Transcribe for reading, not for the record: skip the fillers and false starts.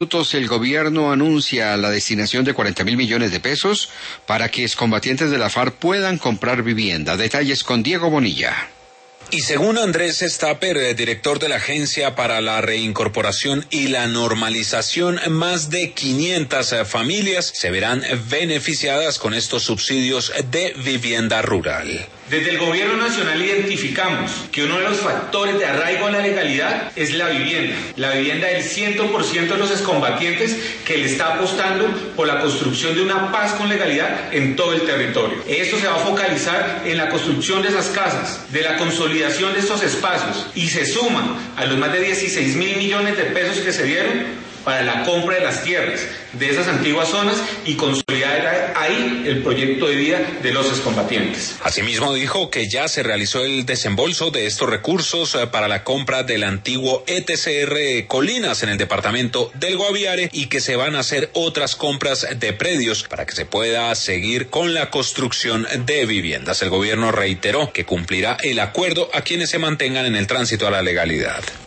El gobierno anuncia la destinación de 40.000 millones de pesos para que excombatientes de la FARC puedan comprar vivienda. Detalles con Diego Bonilla. Y según Andrés Stapper, director de la Agencia para la Reincorporación y la Normalización, más de 500 familias se verán beneficiadas con estos subsidios de vivienda rural. Desde el Gobierno Nacional identificamos que uno de los factores de arraigo a la legalidad es la vivienda del 100% de los excombatientes que le está apostando por la construcción de una paz con legalidad en todo el territorio. Esto se va a focalizar en la construcción de esas casas, de la consolidación de estos espacios y se suma a los más de 16.000 millones de pesos que se dieron para la compra de las tierras de esas antiguas zonas y consolidar ahí el proyecto de vida de los excombatientes. Asimismo dijo que ya se realizó el desembolso de estos recursos para la compra del antiguo ETCR Colinas en el departamento del Guaviare y que se van a hacer otras compras de predios para que se pueda seguir con la construcción de viviendas. El gobierno reiteró que cumplirá el acuerdo a quienes se mantengan en el tránsito a la legalidad.